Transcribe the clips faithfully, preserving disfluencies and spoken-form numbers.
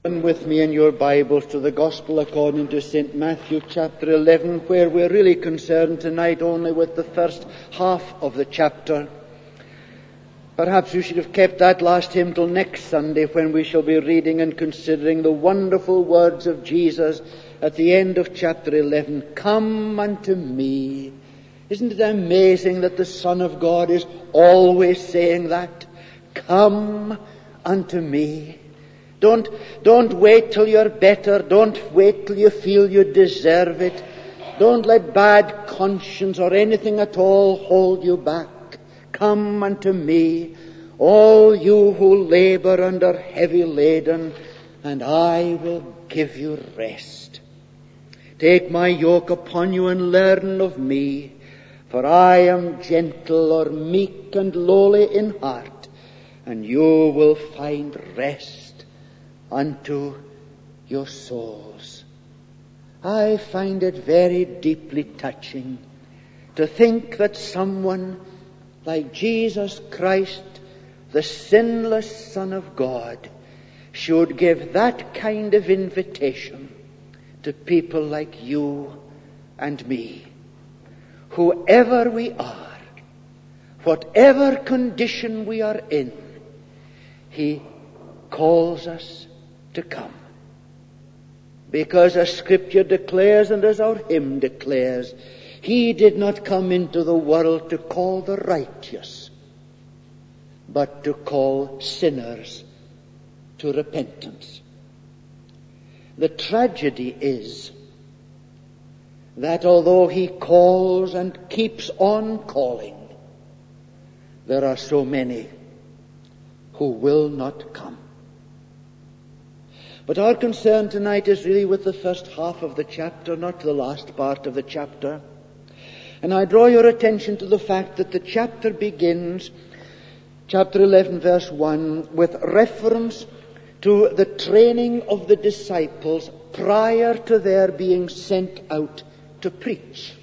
Turn with me in your Bibles to the Gospel according to Saint Matthew chapter eleven, where we're really concerned tonight only with the first half of the chapter. Perhaps we should have kept that last hymn till next Sunday, when we shall be reading and considering the wonderful words of Jesus at the end of chapter eleven. Come unto me. Isn't it amazing that the Son of God is always saying that? Come unto me. Don't, don't wait till you're better. Don't wait till you feel you deserve it. Don't let bad conscience or anything at all hold you back. Come unto me, all you who labor under heavy laden, and I will give you rest. Take my yoke upon you and learn of me, for I am gentle or meek and lowly in heart, and you will find rest unto your souls. I find it very deeply touching to think that someone like Jesus Christ, the sinless Son of God, should give that kind of invitation to people like you and me. Whoever we are, whatever condition we are in, He calls us to come. Because as Scripture declares and as our hymn declares, He did not come into the world to call the righteous, but to call sinners to repentance. The tragedy is that although He calls and keeps on calling, there are so many who will not come. But our concern tonight is really with the first half of the chapter, not the last part of the chapter. And I draw your attention to the fact that the chapter begins, chapter eleven, verse one, with reference to the training of the disciples prior to their being sent out to preach.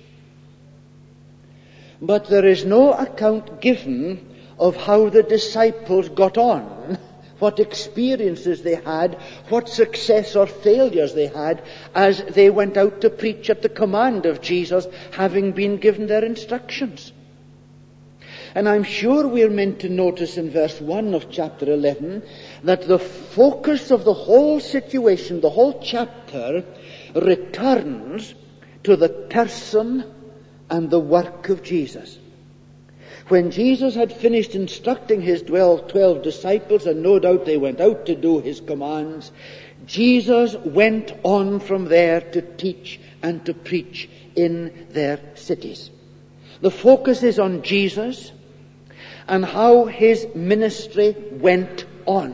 But there is no account given of how the disciples got on, what experiences they had, what success or failures they had as they went out to preach at the command of Jesus, having been given their instructions. And I'm sure we're meant to notice in verse one of chapter eleven that the focus of the whole situation, the whole chapter, returns to the person and the work of Jesus. When Jesus had finished instructing His twelve disciples, and no doubt they went out to do His commands, Jesus went on from there to teach and to preach in their cities. The focus is on Jesus and how His ministry went on.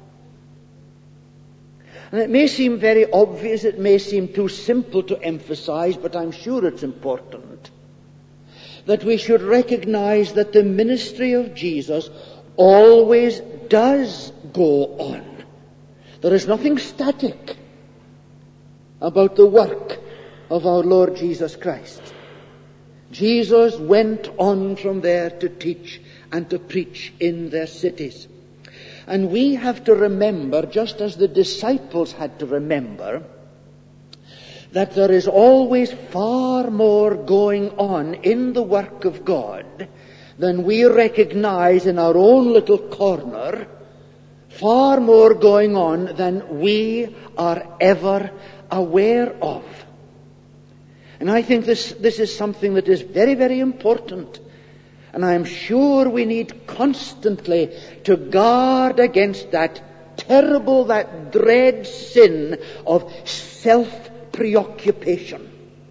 And it may seem very obvious, it may seem too simple to emphasize, but I'm sure it's important that we should recognize that the ministry of Jesus always does go on. There is nothing static about the work of our Lord Jesus Christ. Jesus went on from there to teach and to preach in their cities. And we have to remember, just as the disciples had to remember, that there is always far more going on in the work of God than we recognize in our own little corner, far more going on than we are ever aware of. And I think this, this is something that is very, very important. And I am sure we need constantly to guard against that terrible, that dread sin of self-preoccupation,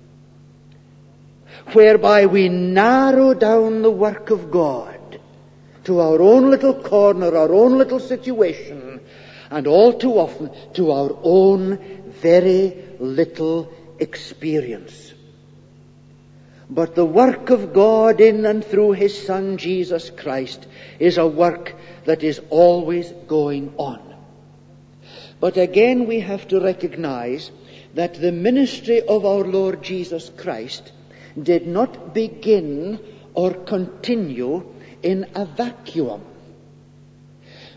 whereby we narrow down the work of God to our own little corner, our own little situation, and all too often to our own very little experience. But the work of God in and through His Son Jesus Christ is a work that is always going on. But again we have to recognize that the ministry of our Lord Jesus Christ did not begin or continue in a vacuum.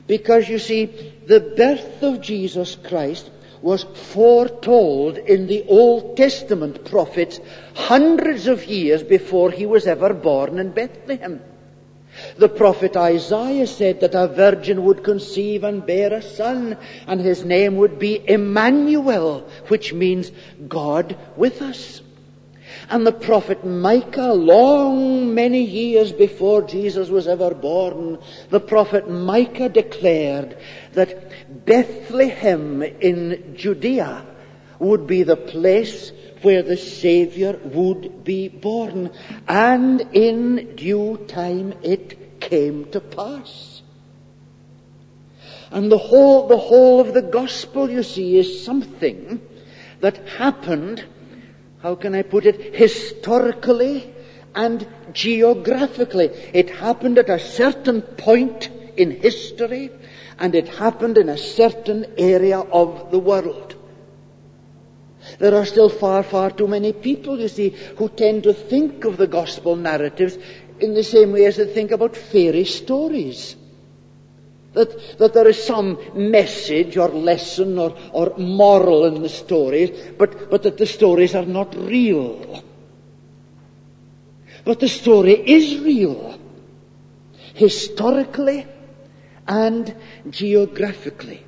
Because, you see, the birth of Jesus Christ was foretold in the Old Testament prophets hundreds of years before he was ever born in Bethlehem. The prophet Isaiah said that a virgin would conceive and bear a son, and his name would be Emmanuel, which means God with us. And the prophet Micah, long many years before Jesus was ever born, the prophet Micah declared that Bethlehem in Judea would be the place where the Savior would be born. And in due time it came to pass. And the whole, the whole of the gospel, you see, is something that happened, how can I put it, historically and geographically. It happened at a certain point in history, and it happened in a certain area of the world. There are still far, far too many people, you see, who tend to think of the gospel narratives in the same way as they think about fairy stories. That, that there is some message or lesson or, or moral in the stories, but, but that the stories are not real. But the story is real, historically and geographically.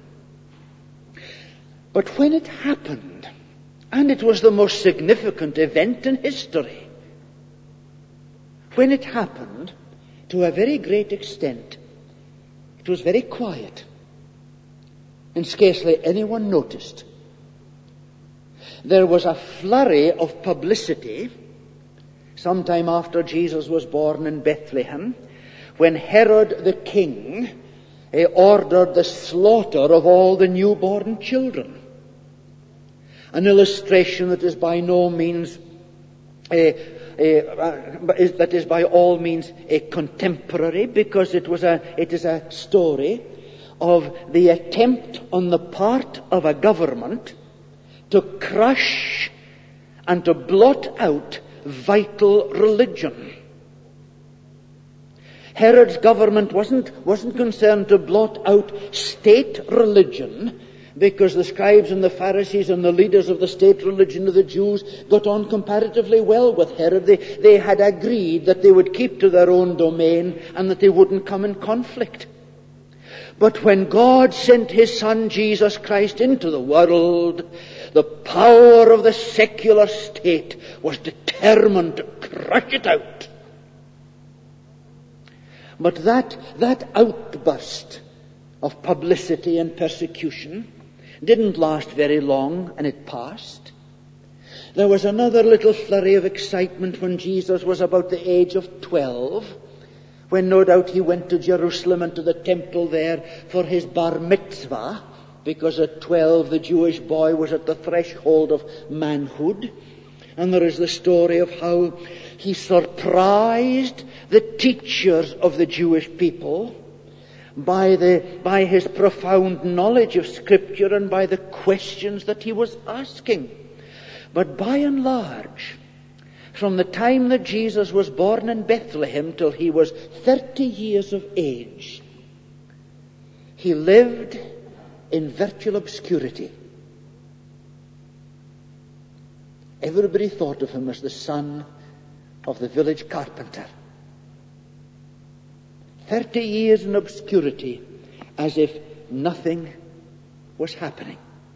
But when it happened, and it was the most significant event in history, when it happened, to a very great extent, it was very quiet, and scarcely anyone noticed. There was a flurry of publicity sometime after Jesus was born in Bethlehem, when Herod the king eh, ordered the slaughter of all the newborn children. An illustration that is by no means a, a, uh, is, that is by all means a contemporary, because it was a it is a story of the attempt on the part of a government to crush and to blot out vital religion. Herod's government wasn't wasn't concerned to blot out state religion, because the scribes and the Pharisees and the leaders of the state religion of the Jews got on comparatively well with Herod. They, they had agreed that they would keep to their own domain and that they wouldn't come in conflict. But when God sent his Son Jesus Christ into the world, the power of the secular state was determined to crush it out. But that, that outburst of publicity and persecution didn't last very long, and it passed. There was another little flurry of excitement when Jesus was about the age of twelve, when no doubt he went to Jerusalem and to the temple there for his bar mitzvah, because at twelve the Jewish boy was at the threshold of manhood. And there is the story of how he surprised the teachers of the Jewish people by the by his profound knowledge of Scripture and by the questions that he was asking. But by and large, from the time that Jesus was born in Bethlehem till he was thirty years of age, he lived in virtual obscurity. Everybody thought of him as the son of the village carpenter. Thirty years in obscurity, as if nothing was happening.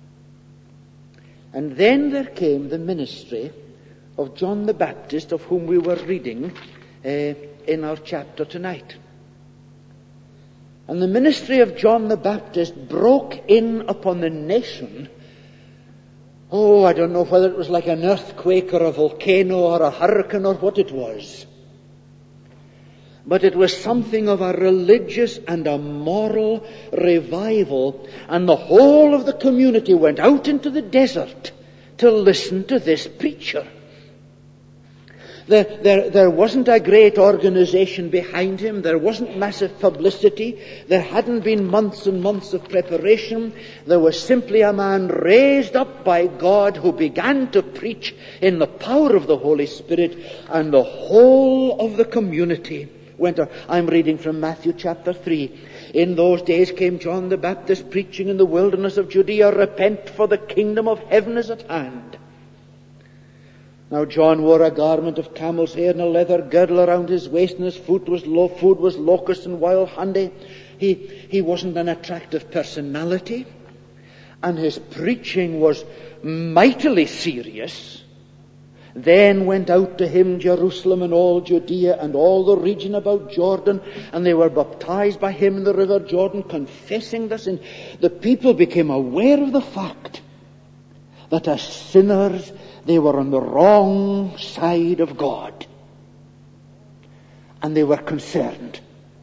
And then there came the ministry of John the Baptist, of whom we were reading uh, in our chapter tonight. And the ministry of John the Baptist broke in upon the nation. Oh, I don't know whether it was like an earthquake or a volcano or a hurricane or what it was. But it was something of a religious and a moral revival, and the whole of the community went out into the desert to listen to this preacher. There, there, there wasn't a great organization behind him. There wasn't massive publicity. There hadn't been months and months of preparation. There was simply a man raised up by God who began to preach in the power of the Holy Spirit, and the whole of the community went on. I'm reading from Matthew chapter three. In those days came John the Baptist preaching in the wilderness of Judea, repent, for the kingdom of heaven is at hand. Now John wore a garment of camel's hair and a leather girdle around his waist, and his food was, lo- food was locusts and wild honey. He, he wasn't an attractive personality, and his preaching was mightily serious. Then went out to him Jerusalem and all Judea and all the region about Jordan, and they were baptized by him in the river Jordan, confessing their sin. The people became aware of the fact that as sinners they were on the wrong side of God, and they were concerned.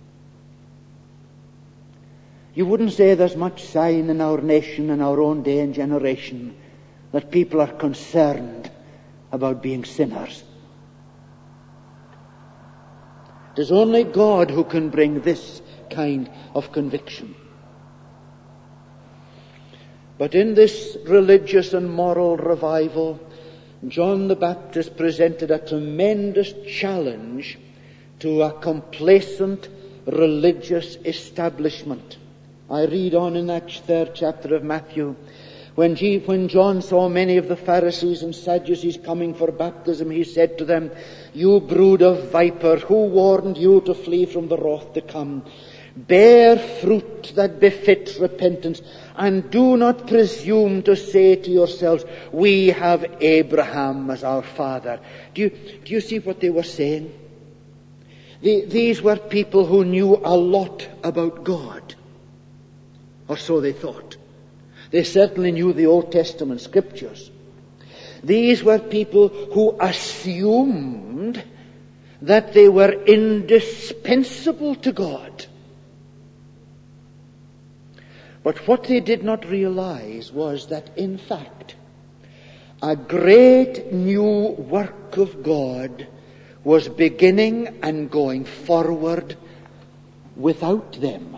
You wouldn't say there's much sign in our nation, in our own day and generation, that people are concerned about being sinners. It is only God who can bring this kind of conviction. But in this religious and moral revival, John the Baptist presented a tremendous challenge to a complacent religious establishment. I read on in that third chapter of Matthew. When, G- when John saw many of the Pharisees and Sadducees coming for baptism, he said to them, "You brood of vipers, who warned you to flee from the wrath to come? Bear fruit that befits repentance, and do not presume to say to yourselves, 'We have Abraham as our father.'" Do you, do you see what they were saying? The, these were people who knew a lot about God, or so they thought. They certainly knew the Old Testament scriptures. These were people who assumed that they were indispensable to God. But what they did not realize was that, in fact, a great new work of God was beginning and going forward without them.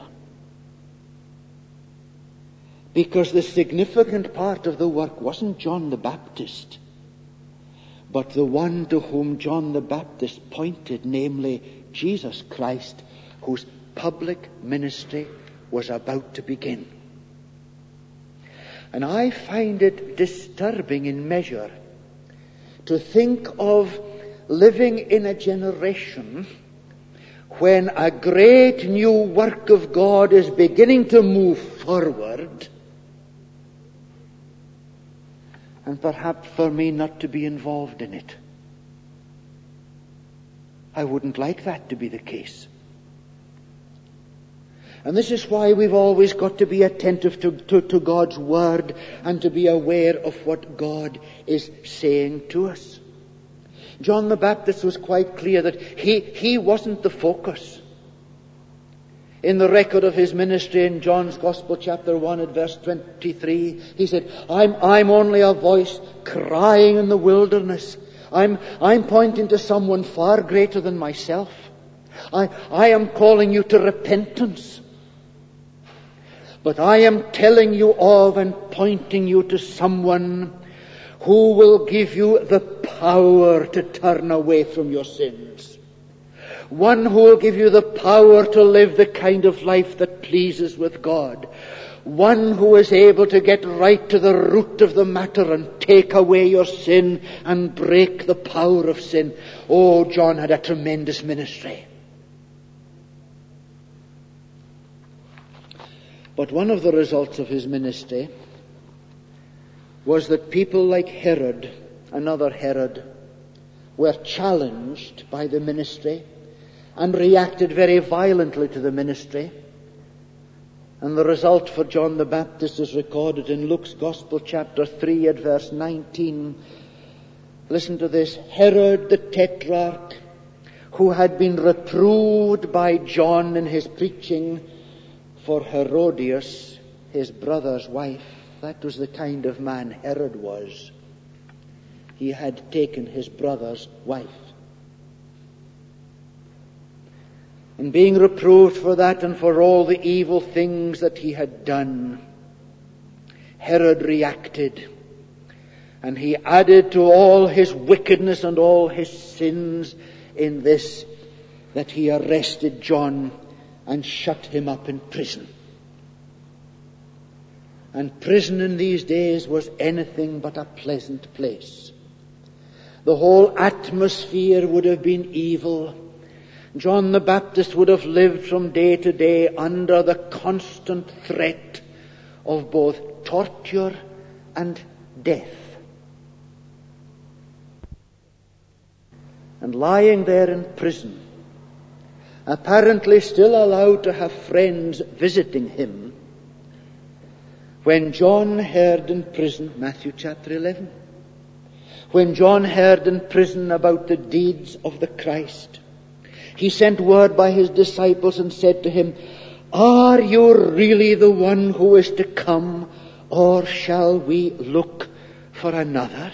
Because the significant part of the work wasn't John the Baptist, but the one to whom John the Baptist pointed, namely Jesus Christ, whose public ministry was about to begin. And I find it disturbing in measure to think of living in a generation when a great new work of God is beginning to move forward, and perhaps for me not to be involved in it. I wouldn't like that to be the case. And this is why we've always got to be attentive to, to, to God's Word and to be aware of what God is saying to us. John the Baptist was quite clear that he, he wasn't the focus. In the record of his ministry in John's Gospel, chapter one, at verse twenty-three, he said, I'm, I'm only a voice crying in the wilderness. I'm, I'm pointing to someone far greater than myself. I, I am calling you to repentance. But I am telling you of and pointing you to someone who will give you the power to turn away from your sins. One who will give you the power to live the kind of life that pleases with God. One who is able to get right to the root of the matter and take away your sin and break the power of sin. Oh, John had a tremendous ministry. But one of the results of his ministry was that people like Herod, another Herod, were challenged by the ministry and reacted very violently to the ministry. And the result for John the Baptist is recorded in Luke's Gospel, chapter three, at verse nineteen. Listen to this. Herod the Tetrarch, who had been reproved by John in his preaching for Herodias, his brother's wife. That was the kind of man Herod was. He had taken his brother's wife. And being reproved for that and for all the evil things that he had done, Herod reacted. And he added to all his wickedness and all his sins in this, that he arrested John and shut him up in prison. And prison in these days was anything but a pleasant place. The whole atmosphere would have been evil. John the Baptist would have lived from day to day under the constant threat of both torture and death. And lying there in prison, apparently still allowed to have friends visiting him, when John heard in prison, Matthew chapter eleven, when John heard in prison about the deeds of the Christ, he sent word by his disciples and said to him, "Are you really the one who is to come, or shall we look for another?"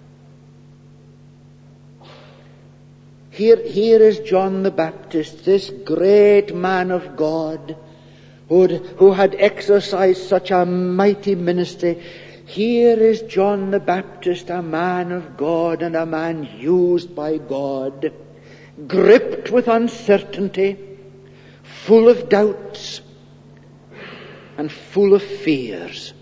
Here, here is John the Baptist, this great man of God, who had, who had exercised such a mighty ministry. Here is John the Baptist, a man of God and a man used by God, gripped with uncertainty, full of doubts, and full of fears,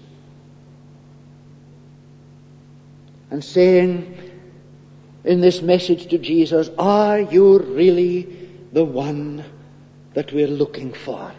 and saying in this message to Jesus, "Are you really the one that we're looking for?"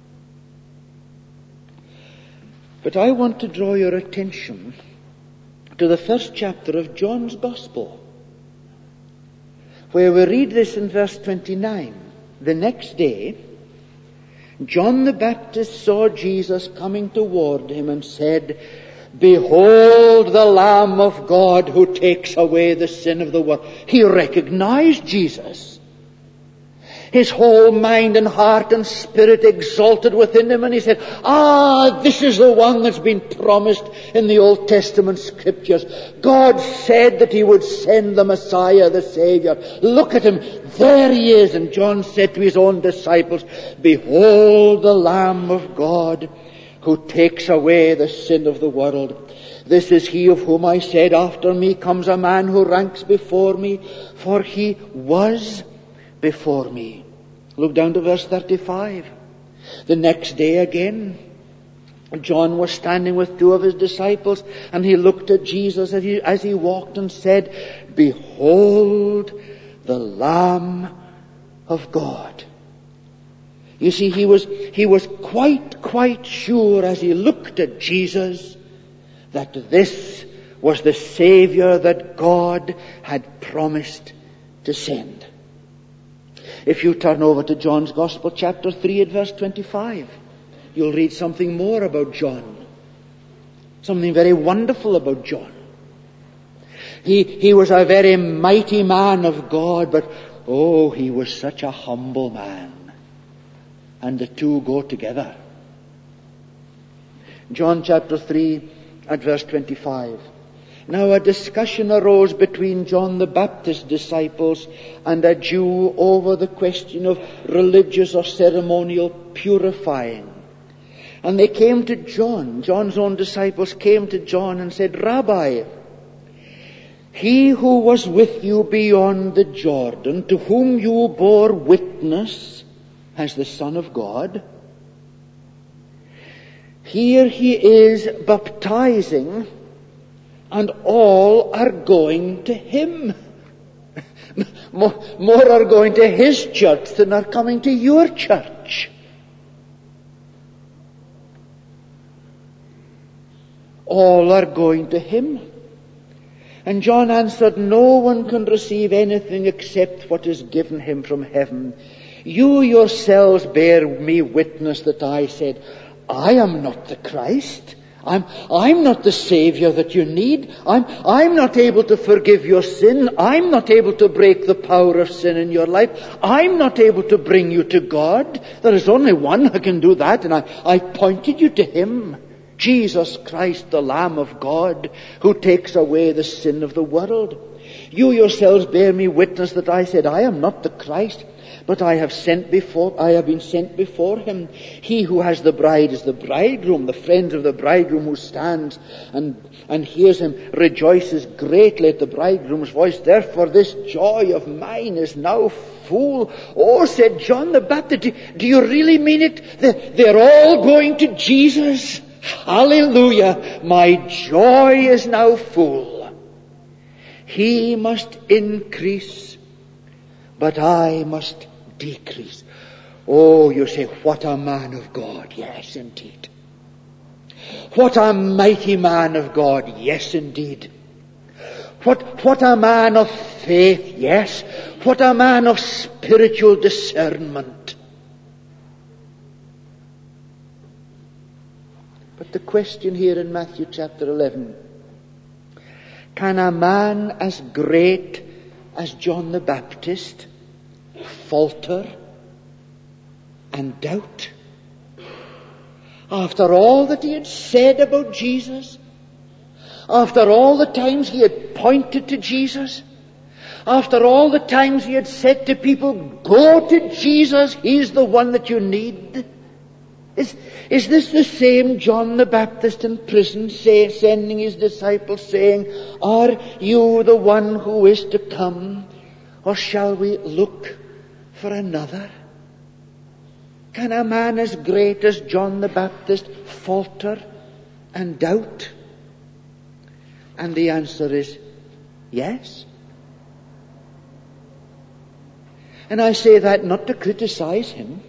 But I want to draw your attention to the first chapter of John's Gospel, where we read this in verse twenty-nine. The next day, John the Baptist saw Jesus coming toward him and said, "Behold the Lamb of God who takes away the sin of the world." He recognized Jesus. His whole mind and heart and spirit exalted within him, and he said, "Ah, this is the one that's been promised in the Old Testament scriptures. God said that he would send the Messiah, the Savior. Look at him. There he is." And John said to his own disciples, "Behold the Lamb of God who takes away the sin of the world. This is he of whom I said, after me comes a man who ranks before me, for he was before me." Look down to verse thirty-five. The next day again, John was standing with two of his disciples, and he looked at Jesus as he, as he walked and said, "Behold the Lamb of God." You see, he was, he was quite, quite sure as he looked at Jesus that this was the Savior that God had promised to send. If you turn over to John's Gospel, chapter three at verse twenty-five, you'll read something more about John. Something very wonderful about John. He, he was a very mighty man of God, but oh, he was such a humble man. And the two go together. John chapter three at verse twenty-five. Now a discussion arose between John the Baptist's disciples and a Jew over the question of religious or ceremonial purifying. And they came to John, John's own disciples came to John and said, "Rabbi, he who was with you beyond the Jordan, to whom you bore witness as the Son of God, here he is baptizing, and all are going to him." More, more are going to his church than are coming to your church. All are going to him. And John answered, "No one can receive anything except what is given him from heaven. You yourselves bear me witness that I said, I am not the Christ. I'm, I'm not the Savior that you need. I'm, I'm not able to forgive your sin. I'm not able to break the power of sin in your life. I'm not able to bring you to God. There is only one who can do that, and I, I pointed you to him, Jesus Christ, the Lamb of God, who takes away the sin of the world. You yourselves bear me witness that I said, I am not the Christ, but I have sent before, I have been sent before him. He who has the bride is the bridegroom. The friends of the bridegroom who stands and, and hears him rejoices greatly at the bridegroom's voice. Therefore this joy of mine is now full. Oh, said John the Baptist, do, do you really mean it? They're, they're all going to Jesus. Hallelujah. My joy is now full. He must increase, but I must decrease. Oh, you say, what a man of God. Yes, indeed. What a mighty man of God. Yes, indeed. What, what a man of faith. Yes. What a man of spiritual discernment. But the question here in Matthew chapter eleven, can a man as great as John the Baptist falter and doubt? After all that he had said about Jesus, after all the times he had pointed to Jesus, after all the times he had said to people, go to Jesus, he's the one that you need. Is, is this the same John the Baptist in prison say, sending his disciples saying, are you the one who is to come, or shall we look for another? Can a man as great as John the Baptist falter and doubt? And the answer is yes. And I say that not to criticize him.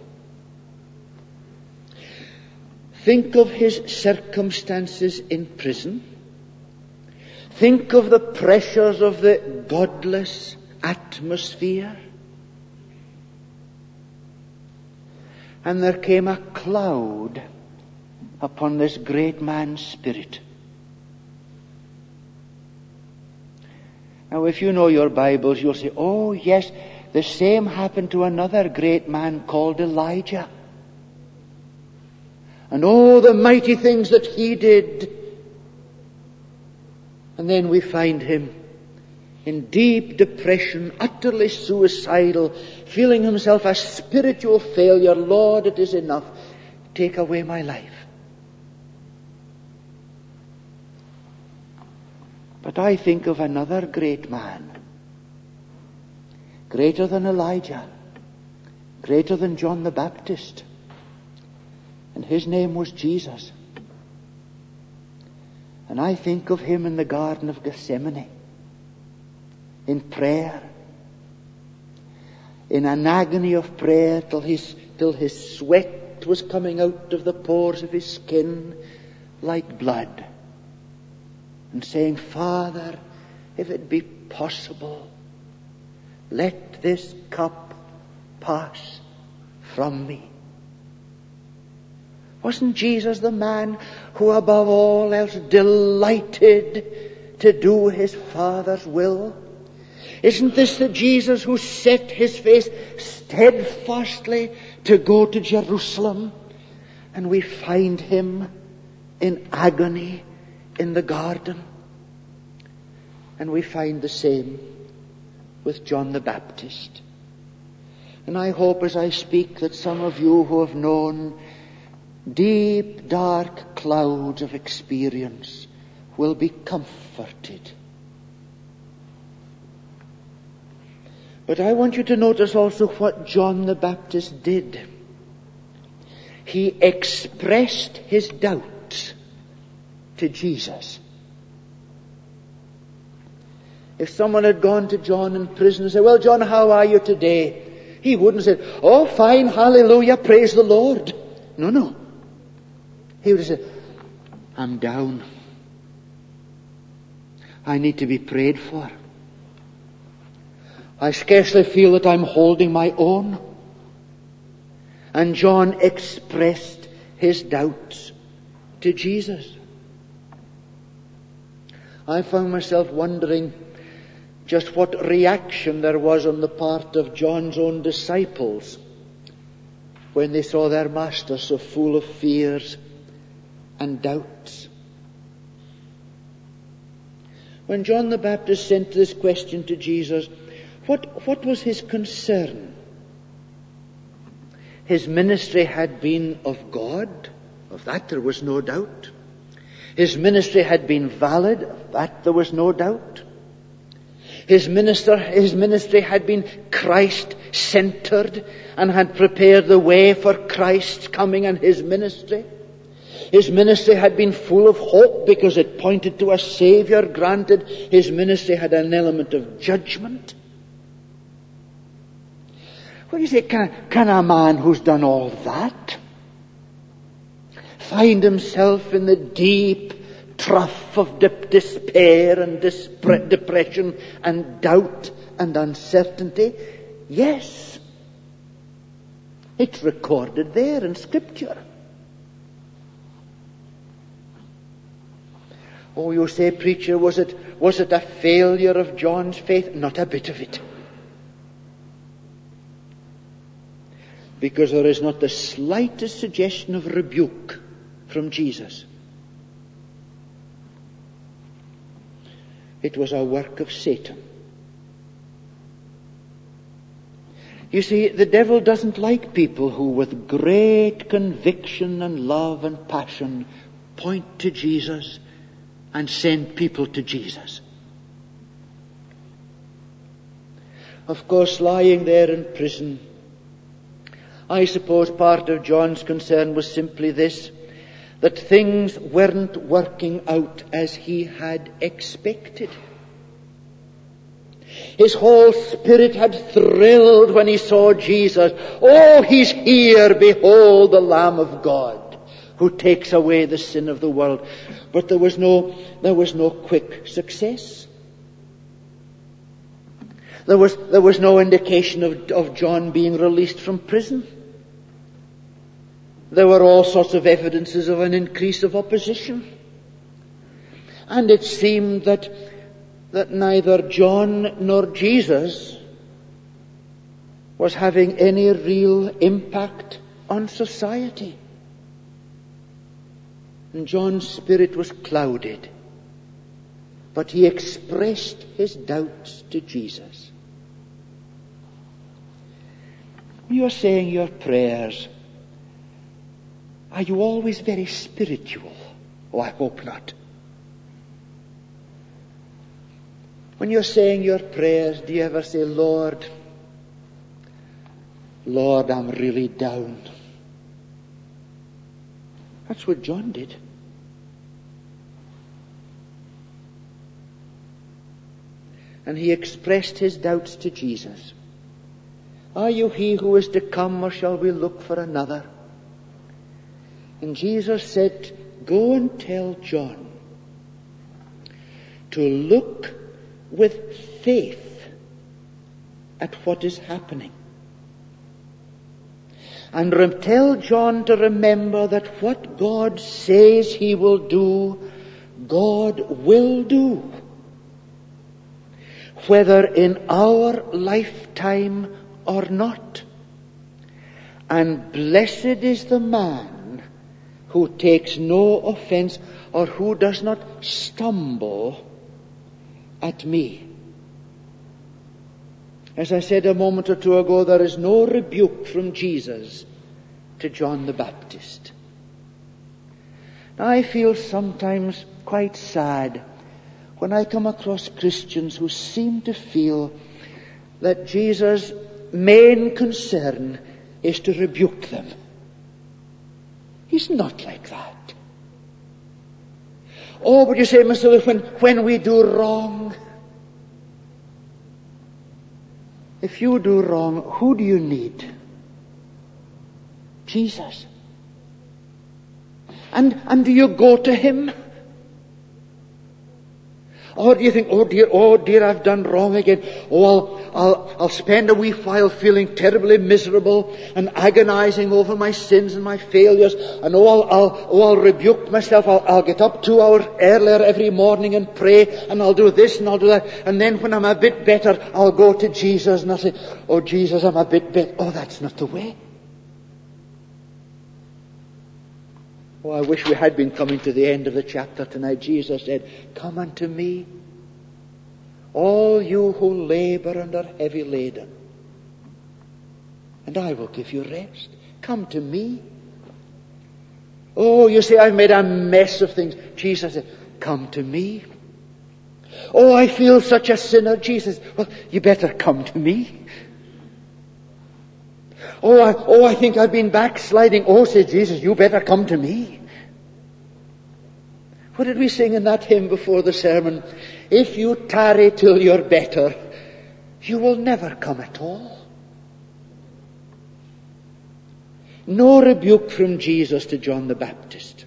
Think of his circumstances in prison. Think of the pressures of the godless atmosphere. And there came a cloud upon this great man's spirit. Now, if you know your Bibles, you'll say, oh yes, the same happened to another great man called Elijah. And all the mighty things that he did. And then we find him in deep depression, utterly suicidal, feeling himself a spiritual failure. Lord, it is enough. Take away my life. But I think of another great man, greater than Elijah, greater than John the Baptist. And his name was Jesus. And I think of him in the Garden of Gethsemane, in prayer, in an agony of prayer till his, till his sweat was coming out of the pores of his skin like blood. And saying, Father, if it be possible, let this cup pass from me. Wasn't Jesus the man who above all else delighted to do his Father's will? Isn't this the Jesus who set his face steadfastly to go to Jerusalem? And we find him in agony in the garden. And we find the same with John the Baptist. And I hope as I speak that some of you who have known deep, dark clouds of experience will be comforted. But I want you to notice also what John the Baptist did. He expressed his doubts to Jesus. If someone had gone to John in prison and said, well, John, how are you today? He wouldn't say, oh, fine, hallelujah, praise the Lord. No, no. He would have said, I'm down. I need to be prayed for. I scarcely feel that I'm holding my own. And John expressed his doubts to Jesus. I found myself wondering just what reaction there was on the part of John's own disciples when they saw their master so full of fears and doubts. When John the Baptist sent this question to Jesus, what, what was his concern? His ministry had been of God. Of that there was no doubt. His ministry had been valid. Of that there was no doubt. His minister, his ministry had been Christ-centered and had prepared the way for Christ's coming and his ministry. His ministry had been full of hope because it pointed to a Savior. Granted, his ministry had an element of judgment. Well, you say, can, can a man who's done all that find himself in the deep trough of dip- despair and dispre- depression and doubt and uncertainty? Yes. It's recorded there in Scripture. Oh, you say, preacher, was it, was it a failure of John's faith? Not a bit of it. Because there is not the slightest suggestion of rebuke from Jesus. It was a work of Satan. You see, the devil doesn't like people who with great conviction and love and passion point to Jesus and send people to Jesus. Of course, lying there in prison, I suppose part of John's concern was simply this, that things weren't working out as he had expected. His whole spirit had thrilled when he saw Jesus. Oh, he's here, behold the Lamb of God who takes away the sin of the world. But there was no, there was no quick success. There was, there was no indication of, of John being released from prison. There were all sorts of evidences of an increase of opposition. And it seemed that, that neither John nor Jesus was having any real impact on society. And John's spirit was clouded. But he expressed his doubts to Jesus. You are saying your prayers. Are you always very spiritual? Oh, I hope not. When you're saying your prayers, do you ever say, Lord, Lord, I'm really down? That's what John did. And he expressed his doubts to Jesus. Are you he who is to come, or shall we look for another? And Jesus said, go and tell John to look with faith at what is happening. And re- tell John to remember that what God says he will do, God will do. Whether in our lifetime or not. And blessed is the man who takes no offense or who does not stumble at me. As I said a moment or two ago, there is no rebuke from Jesus to John the Baptist. Now, I feel sometimes quite sad when I come across Christians who seem to feel that Jesus' main concern is to rebuke them. He's not like that. Oh, but you say, Mister Lewis, when, when we do wrong, if you do wrong, who do you need? Jesus. And, and do you go to him? Or do you think, oh dear, oh dear, I've done wrong again. Oh, I'll, I'll, I'll spend a wee while feeling terribly miserable and agonizing over my sins and my failures. And oh, I'll, I'll, oh, I'll rebuke myself. I'll, I'll get up two hours earlier every morning and pray. And I'll do this and I'll do that. And then when I'm a bit better, I'll go to Jesus and I'll say, oh Jesus, I'm a bit better. Oh, that's not the way. Oh, I wish we had been coming to the end of the chapter tonight. Jesus said, come unto me, all you who labor and are heavy laden, and I will give you rest. Come to me. Oh, you say, I've made a mess of things. Jesus said, come to me. Oh, I feel such a sinner. Jesus, well, you better come to me. Oh, I, oh, I think I've been backsliding. Oh, says Jesus, you better come to me. What did we sing in that hymn before the sermon? If you tarry till you're better, you will never come at all. No rebuke from Jesus to John the Baptist.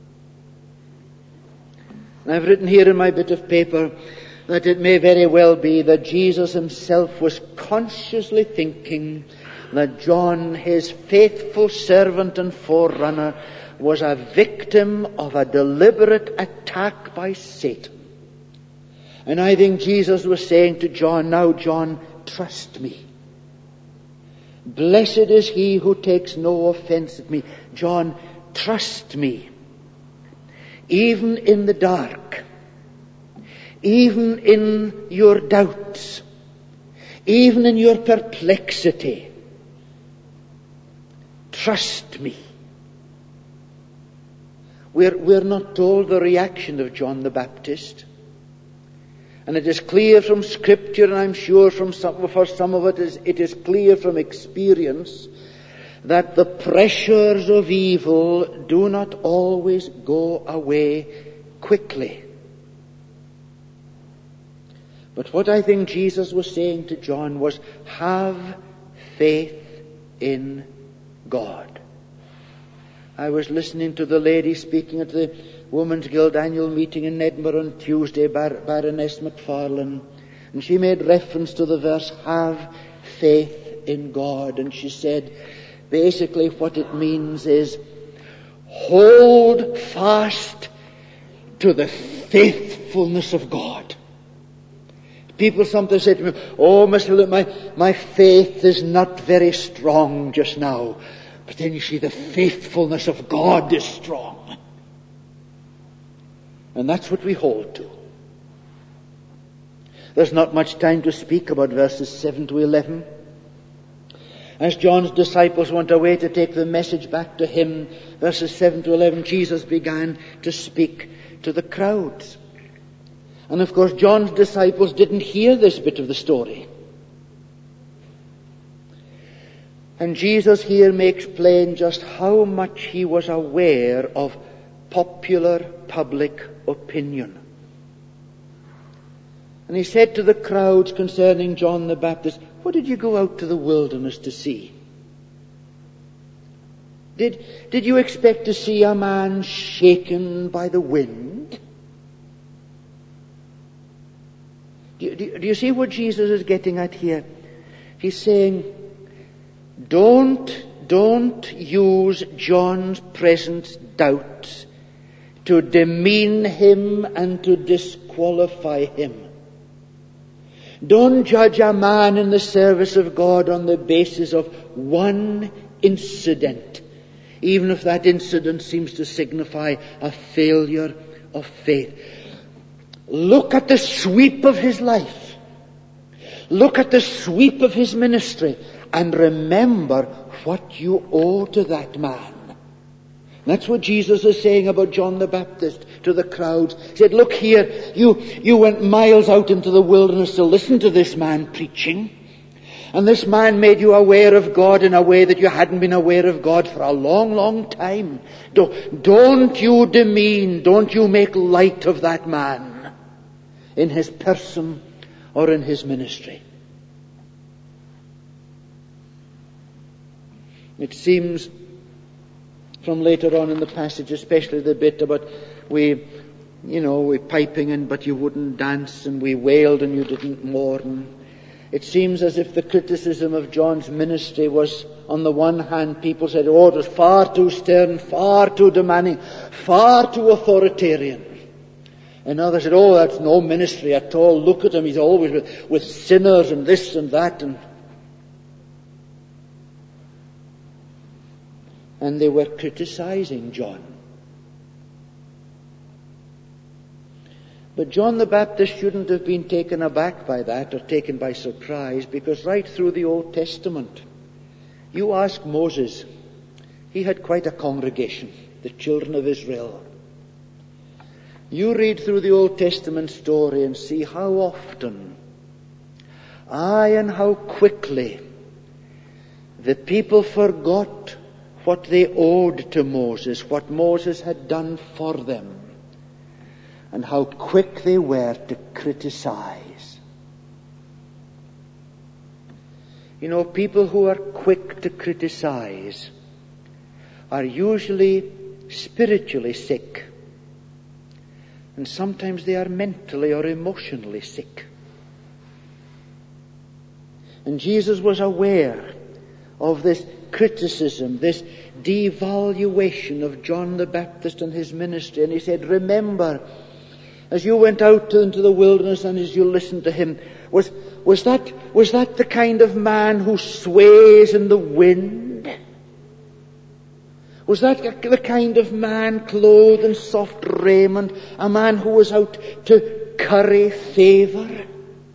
And I've written here in my bit of paper that it may very well be that Jesus himself was consciously thinking that John, his faithful servant and forerunner, was a victim of a deliberate attack by Satan. And I think Jesus was saying to John, now John, trust me. Blessed is he who takes no offense at me. John, trust me. Even in the dark, even in your doubts, even in your perplexity, trust me. We're, we're not told the reaction of John the Baptist. And it is clear from Scripture, and I'm sure from some, for some of it is, it is clear from experience, that the pressures of evil do not always go away quickly. But what I think Jesus was saying to John was, have faith in God. I was listening to the lady speaking at the Women's Guild annual meeting in Edinburgh on Tuesday, Bar- Baroness McFarlane, and she made reference to the verse, have faith in God. And she said, basically what it means is, hold fast to the faithfulness of God. People sometimes say to me, oh, Mister Luke, my, my faith is not very strong just now. But then you see the faithfulness of God is strong. And that's what we hold to. There's not much time to speak about verses seven to eleven. As John's disciples went away to take the message back to him, verses seven to eleven, Jesus began to speak to the crowds. And of course, John's disciples didn't hear this bit of the story. And Jesus here makes plain just how much he was aware of popular public opinion. And he said to the crowds concerning John the Baptist, what did you go out to the wilderness to see? Did, did you expect to see a man shaken by the wind? Do, do, do you see what Jesus is getting at here? He's saying, don't, don't use John's present doubts to demean him and to disqualify him. Don't judge a man in the service of God on the basis of one incident, even if that incident seems to signify a failure of faith. Look at the sweep of his life. Look at the sweep of his ministry, and remember what you owe to that man. That's what Jesus is saying about John the Baptist to the crowds. He said, look here, you, you went miles out into the wilderness to listen to this man preaching. And this man made you aware of God in a way that you hadn't been aware of God for a long, long time. Don't, don't you demean, don't you make light of that man in his person or in his ministry. It seems from later on in the passage, especially the bit about we, you know, we piping in but you wouldn't dance, and we wailed and you didn't mourn. It seems as if the criticism of John's ministry was, on the one hand, people said, oh, it was far too stern, far too demanding, far too authoritarian. And others said, oh, that's no ministry at all. Look at him, he's always with, with sinners and this and that. And And they were criticizing John. But John the Baptist shouldn't have been taken aback by that or taken by surprise, because right through the Old Testament, you ask Moses, he had quite a congregation, the children of Israel. You read through the Old Testament story and see how often, aye, and how quickly, the people forgot what they owed to Moses, what Moses had done for them, and how quick they were to criticize. You know, people who are quick to criticize are usually spiritually sick, and sometimes they are mentally or emotionally sick. And Jesus was aware of this criticism, this devaluation of John the Baptist and his ministry. And he said, remember, as you went out into the wilderness and as you listened to him, was, was that, was that the kind of man who sways in the wind? Was that the kind of man clothed in soft raiment, a man who was out to curry favor?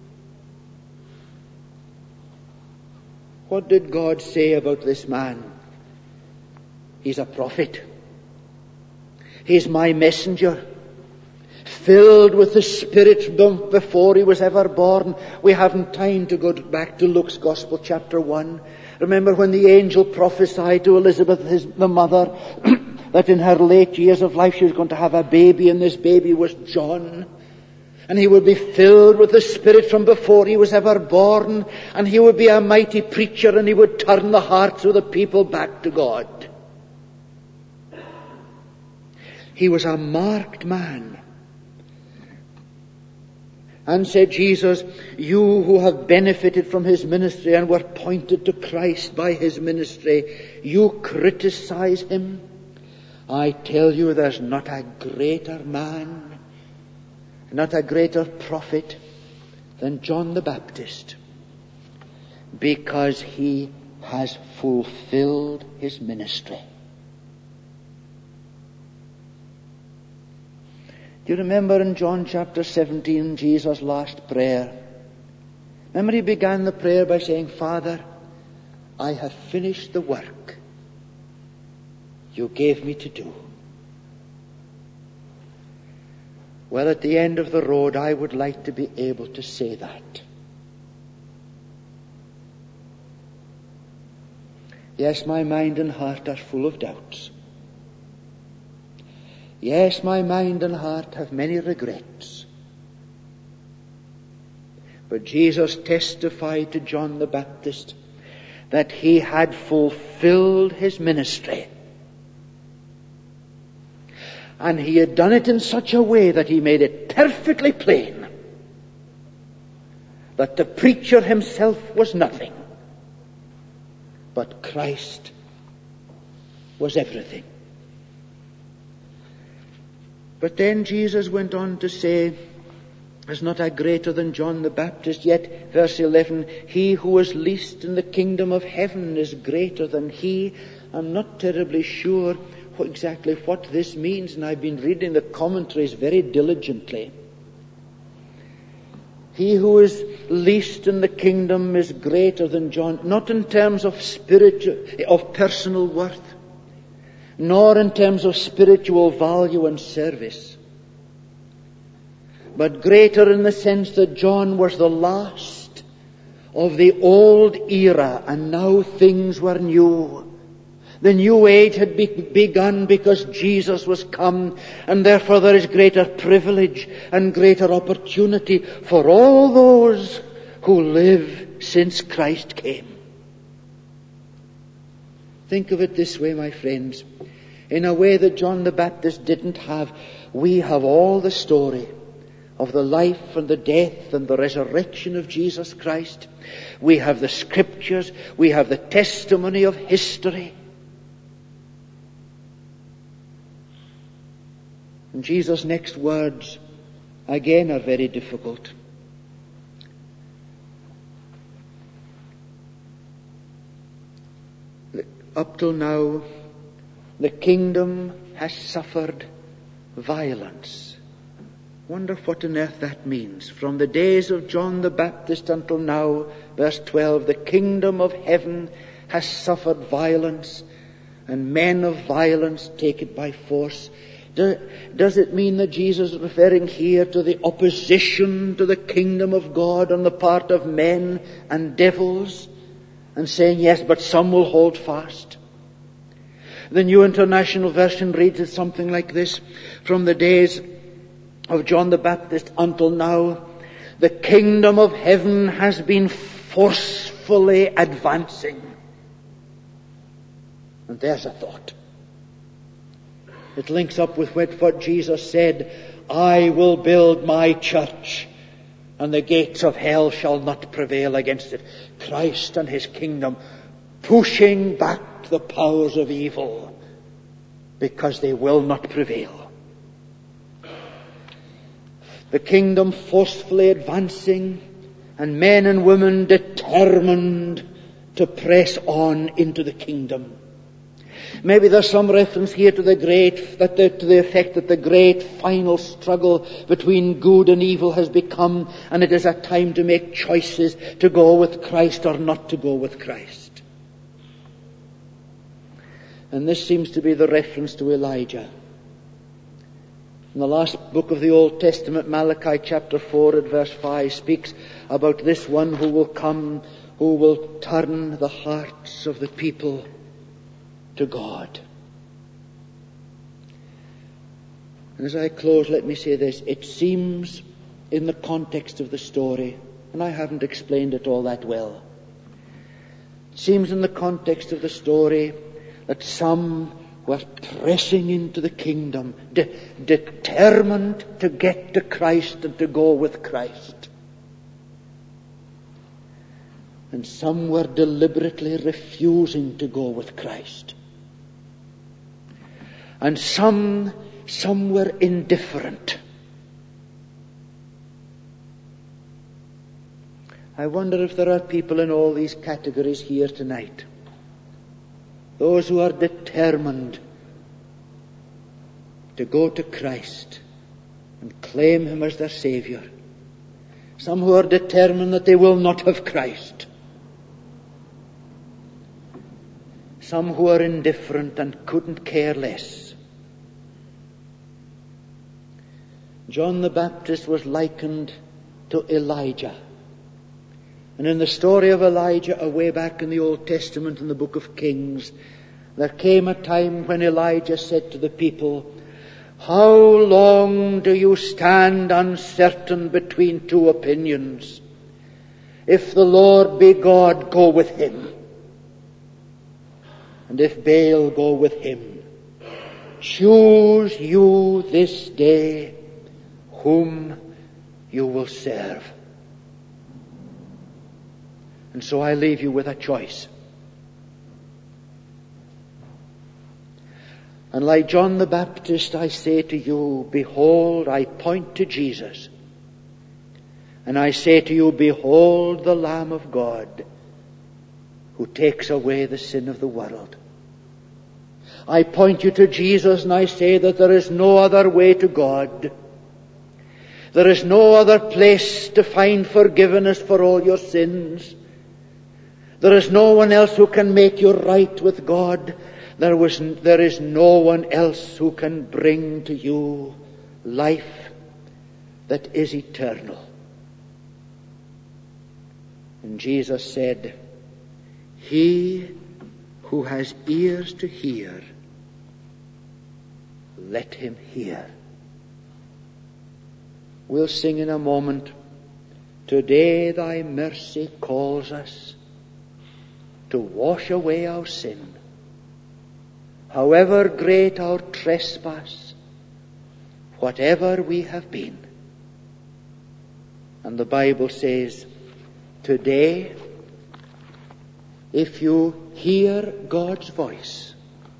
What did God say about this man? He's a prophet. He's my messenger, filled with the Spirit before he was ever born. We haven't time to go back to Luke's Gospel, chapter one. Remember when the angel prophesied to Elizabeth, his, the mother, that in her late years of life she was going to have a baby, and this baby was John. And he would be filled with the Spirit from before he was ever born. And he would be a mighty preacher, and he would turn the hearts of the people back to God. He was a marked man. And said Jesus, you who have benefited from his ministry and were pointed to Christ by his ministry, you criticize him. I tell you, there's not a greater man, not a greater prophet than John the Baptist, because he has fulfilled his ministry. Do you remember in John chapter seventeen, Jesus' last prayer? Remember he began the prayer by saying, Father, I have finished the work you gave me to do. Well, at the end of the road, I would like to be able to say that. Yes, my mind and heart are full of doubts. Yes, my mind and heart have many regrets. But Jesus testified to John the Baptist that he had fulfilled his ministry. And he had done it in such a way that he made it perfectly plain that the preacher himself was nothing, but Christ was everything. But then Jesus went on to say, there's not a greater than John the Baptist, yet, verse eleven, he who is least in the kingdom of heaven is greater than he. I'm not terribly sure exactly what this means, and I've been reading the commentaries very diligently. He who is least in the kingdom is greater than John, not in terms of spiritual, of personal worth, nor in terms of spiritual value and service, but greater in the sense that John was the last of the old era, and now things were new. The new age had be- begun because Jesus was come, and therefore there is greater privilege and greater opportunity for all those who live since Christ came. Think of it this way, my friends. In a way that John the Baptist didn't have, we have all the story of the life and the death and the resurrection of Jesus Christ. We have the scriptures. We have the testimony of history. And Jesus' next words, again, are very difficult. Up till now, the kingdom has suffered violence, Wonder what on earth that means. From the days of John the Baptist until now, verse twelve, the kingdom of heaven has suffered violence, and men of violence take it by force. Does it mean that Jesus is referring here to the opposition to the kingdom of God on the part of men and devils, and saying, yes, but some will hold fast? The New International Version reads it something like this: from the days of John the Baptist until now, the kingdom of heaven has been forcefully advancing. And there's a thought. It links up with what Jesus said, I will build my church, and the gates of hell shall not prevail against it. Christ and his kingdom pushing back the powers of evil, because they will not prevail. The kingdom forcefully advancing, and men and women determined to press on into the kingdom. Maybe there's some reference here to the great, that the, to the effect that the great final struggle between good and evil has become, and it is a time to make choices to go with Christ or not to go with Christ. And this seems to be the reference to Elijah. In the last book of the Old Testament, Malachi chapter four at verse five speaks about this one who will come, who will turn the hearts of the people to God. And as I close, let me say this. It seems in the context of the story, and I haven't explained it all that well, it seems in the context of the story that some were pressing into the kingdom, de- determined to get to Christ and to go with Christ. And some were deliberately refusing to go with Christ. And some, some were indifferent. I wonder if there are people in all these categories here tonight. Those who are determined to go to Christ and claim him as their Savior. Some who are determined that they will not have Christ. Some who are indifferent and couldn't care less. John the Baptist was likened to Elijah. And in the story of Elijah, away back in the Old Testament in the book of Kings, there came a time when Elijah said to the people, how long do you stand uncertain between two opinions? If the Lord be God, go with him. And if Baal, go with him. Choose you this day whom you will serve. And so I leave you with a choice. And like John the Baptist, I say to you, behold, I point to Jesus. And I say to you, behold the Lamb of God who takes away the sin of the world. I point you to Jesus, and I say that there is no other way to God. There is no other place to find forgiveness for all your sins. There is no one else who can make you right with God. There was, there is no one else who can bring to you life that is eternal. And Jesus said, he who has ears to hear, let him hear. We'll sing in a moment, today thy mercy calls us to wash away our sin. However great our trespass, whatever we have been. And the Bible says, today, if you hear God's voice,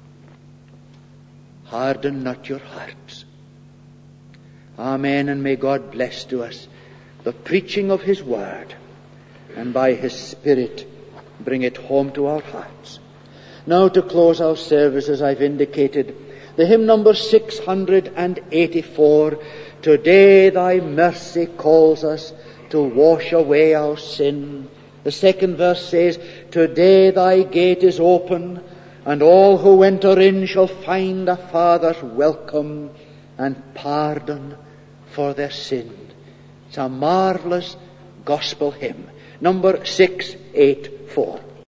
harden not your hearts. Amen, and may God bless to us the preaching of his word, and by his Spirit bring it home to our hearts. Now, to close our service, as I've indicated, The hymn number six hundred eighty-four, Today thy mercy calls us to wash away our sin. The second verse says, Today thy gate is open, and all who enter in shall find a Father's welcome and pardon for their sin. It's a marvelous gospel hymn. Number six eighty-four.